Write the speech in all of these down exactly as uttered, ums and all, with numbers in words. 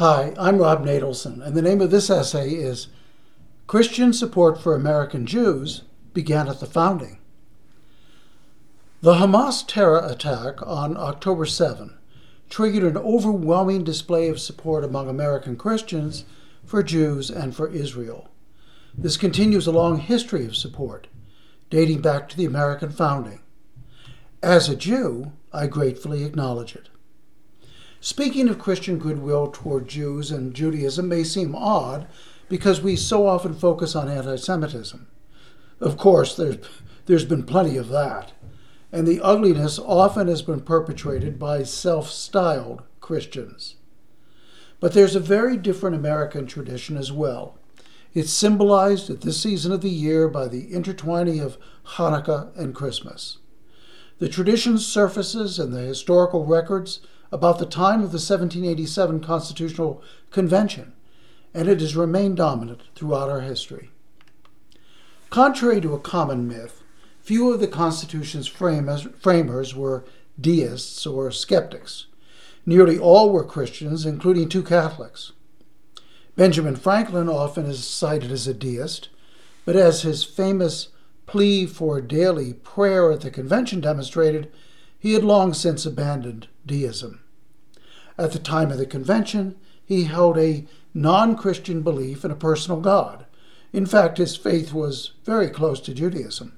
Hi, I'm Rob Nadelson, and the name of this essay is Christian Support for American Jews Began at the Founding. The Hamas terror attack on October seventh triggered an overwhelming display of support among American Christians for Jews and for Israel. This continues a long history of support, dating back to the American founding. As a Jew, I gratefully acknowledge it. Speaking of Christian goodwill toward Jews and Judaism may seem odd because we so often focus on anti-Semitism. Of course, there's, there's been plenty of that, and the ugliness often has been perpetrated by self-styled Christians. But there's a very different American tradition as well. It's symbolized at this season of the year by the intertwining of Hanukkah and Christmas. The tradition surfaces in the historical records about the time of the seventeen eighty-seven Constitutional Convention, and it has remained dominant throughout our history. Contrary to a common myth, few of the Constitution's framers, framers were deists or skeptics. Nearly all were Christians, including two Catholics. Benjamin Franklin often is cited as a deist, but as his famous plea for daily prayer at the convention demonstrated, he had long since abandoned deism. At the time of the convention, he held a non-Christian belief in a personal God. In fact, his faith was very close to Judaism.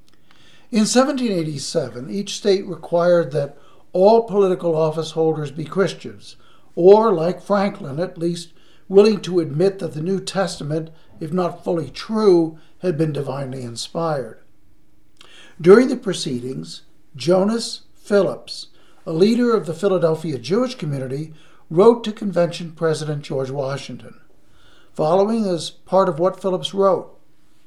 In seventeen eighty-seven, each state required that all political office holders be Christians, or, like Franklin, at least willing to admit that the New Testament, if not fully true, had been divinely inspired. During the proceedings, Jonas Phillips, a leader of the Philadelphia Jewish community, wrote to Convention President George Washington. Following is part of what Phillips wrote.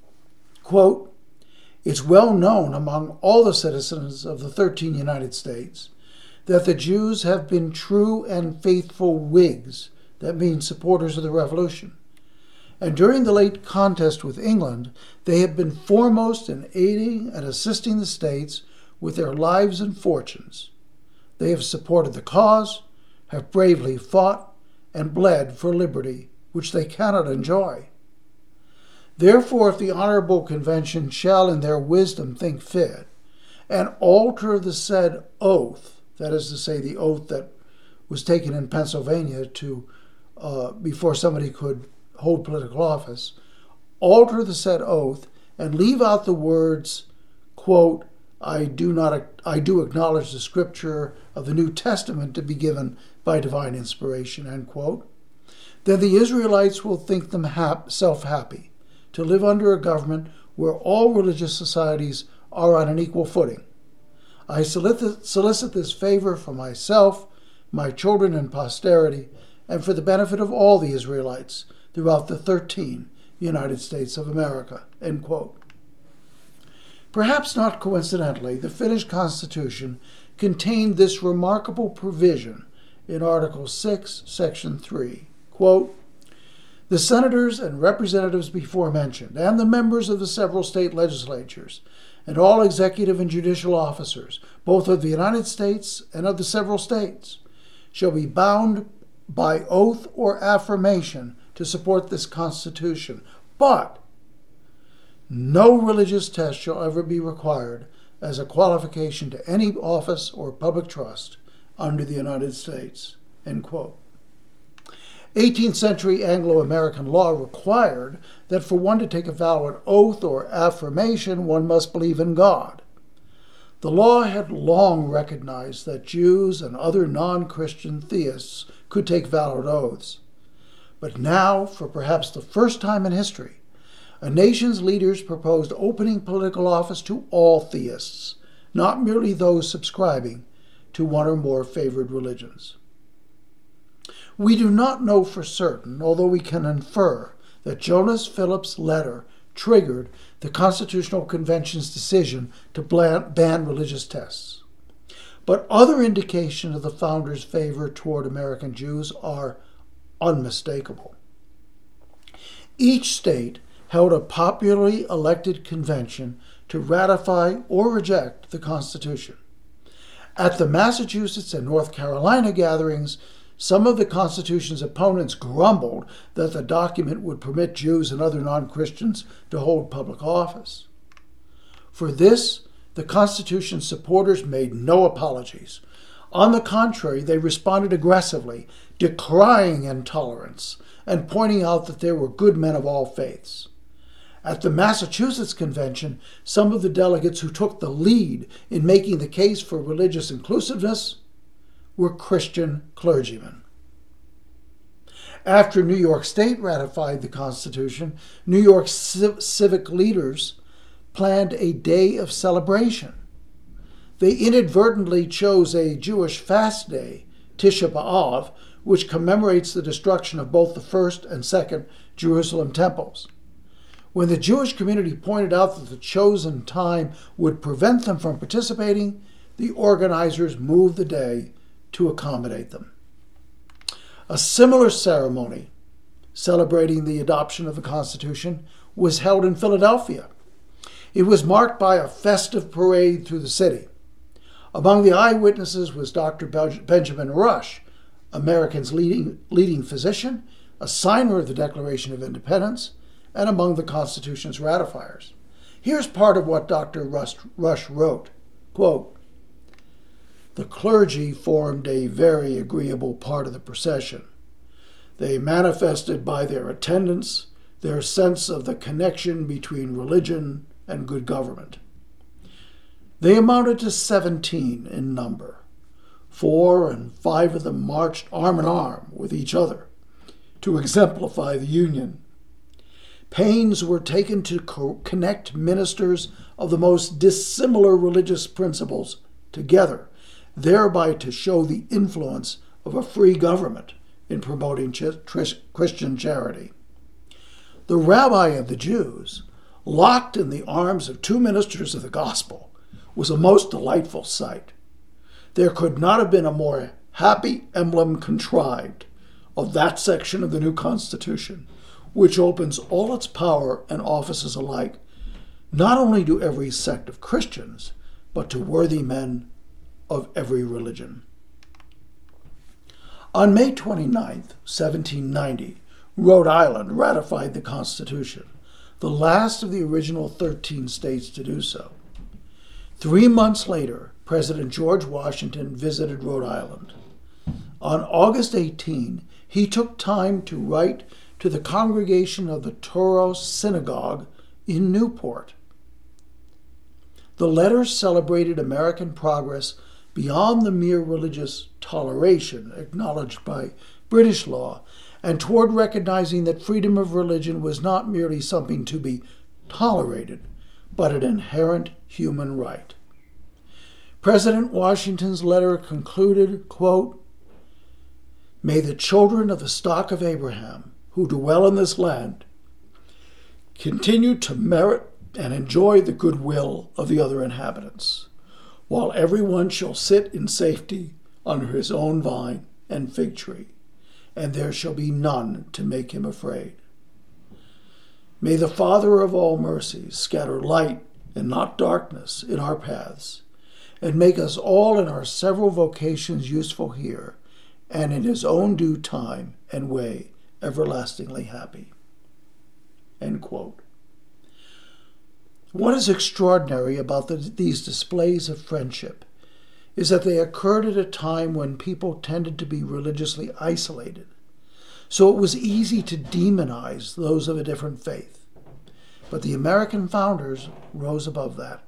Quote, "It's well known among all the citizens of the thirteen United States that the Jews have been true and faithful Whigs, that means supporters of the Revolution. And during the late contest with England, they have been foremost in aiding and assisting the states with their lives and fortunes. They have supported the cause, have bravely fought, and bled for liberty, which they cannot enjoy. Therefore, if the Honorable Convention shall in their wisdom think fit, and alter the said oath," that is to say, the oath that was taken in Pennsylvania to uh, before somebody could hold political office, alter the said oath and leave out the words, quote, I do not, I do acknowledge the scripture of the New Testament to be given by divine inspiration, end quote, then the Israelites will think them hap- self-happy to live under a government where all religious societies are on an equal footing. I solicit, solicit this favor for myself, my children, and posterity, and for the benefit of all the Israelites throughout the thirteen United States of America, end quote. Perhaps not coincidentally, the Finnish Constitution contained this remarkable provision in Article six, Section three, quote, "The senators and representatives before mentioned, and the members of the several state legislatures, and all executive and judicial officers, both of the United States and of the several states, shall be bound by oath or affirmation to support this Constitution, but no religious test shall ever be required as a qualification to any office or public trust under the United States," end quote. eighteenth century Anglo-American law required that for one to take a valid oath or affirmation, one must believe in God. The law had long recognized that Jews and other non-Christian theists could take valid oaths. But now, for perhaps the first time in history, a nation's leaders proposed opening political office to all theists, not merely those subscribing to one or more favored religions. We do not know for certain, although we can infer, that Jonas Phillips' letter triggered the Constitutional Convention's decision to ban religious tests. But other indications of the founders' favor toward American Jews are unmistakable. Each state held a popularly elected convention to ratify or reject the Constitution. At the Massachusetts and North Carolina gatherings, some of the Constitution's opponents grumbled that the document would permit Jews and other non-Christians to hold public office. For this, the Constitution's supporters made no apologies. On the contrary, they responded aggressively, decrying intolerance and pointing out that there were good men of all faiths. At the Massachusetts Convention, some of the delegates who took the lead in making the case for religious inclusiveness were Christian clergymen. After New York State ratified the Constitution, New York civ- civic leaders planned a day of celebration. They inadvertently chose a Jewish fast day, Tisha B'Av, which commemorates the destruction of both the first and second Jerusalem temples. When the Jewish community pointed out that the chosen time would prevent them from participating, the organizers moved the day to accommodate them. A similar ceremony, celebrating the adoption of the Constitution, was held in Philadelphia. It was marked by a festive parade through the city. Among the eyewitnesses was Doctor Benjamin Rush, America's leading, leading physician, a signer of the Declaration of Independence, and among the Constitution's ratifiers. Here's part of what Doctor Rush, Rush wrote, quote, "The clergy formed a very agreeable part of the procession. They manifested by their attendance their sense of the connection between religion and good government. They amounted to seventeen in number. Four and five of them marched arm in arm with each other to exemplify the union. Pains were taken to co- connect ministers of the most dissimilar religious principles together, thereby to show the influence of a free government in promoting ch- tr- Christian charity. The rabbi of the Jews, locked in the arms of two ministers of the gospel, was a most delightful sight. There could not have been a more happy emblem contrived of that section of the new Constitution, which opens all its power and offices alike, not only to every sect of Christians, but to worthy men of every religion." On May twenty-ninth, seventeen ninety, Rhode Island ratified the Constitution, the last of the original thirteen states to do so. Three months later, President George Washington visited Rhode Island. On August eighteenth, he took time to write to the congregation of the Toros Synagogue in Newport. The letter celebrated American progress beyond the mere religious toleration acknowledged by British law and toward recognizing that freedom of religion was not merely something to be tolerated, but an inherent human right. President Washington's letter concluded, quote, "May the children of the stock of Abraham who dwell in this land continue to merit and enjoy the goodwill of the other inhabitants, while everyone shall sit in safety under his own vine and fig tree, and there shall be none to make him afraid. May the Father of all mercies scatter light and not darkness in our paths, and make us all in our several vocations useful here, and in his own due time and way everlastingly happy." End quote. What is extraordinary about the, these displays of friendship is that they occurred at a time when people tended to be religiously isolated, so it was easy to demonize those of a different faith. But the American founders rose above that.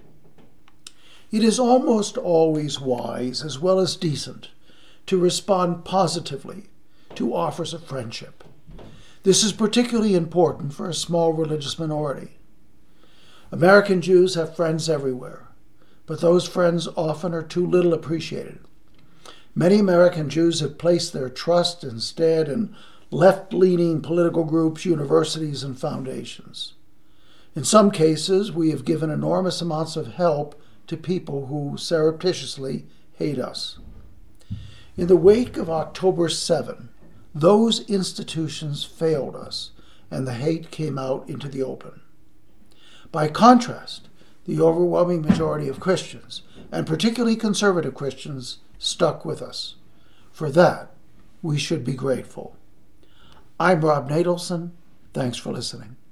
It is almost always wise, as well as decent, to respond positively to offers of friendship. This is particularly important for a small religious minority. American Jews have friends everywhere, but those friends often are too little appreciated. Many American Jews have placed their trust instead in left-leaning political groups, universities, and foundations. In some cases, we have given enormous amounts of help to people who surreptitiously hate us. In the wake of October seventh, those institutions failed us, and the hate came out into the open. By contrast, the overwhelming majority of Christians, and particularly conservative Christians, stuck with us. For that, we should be grateful. I'm Rob Natelson. Thanks for listening.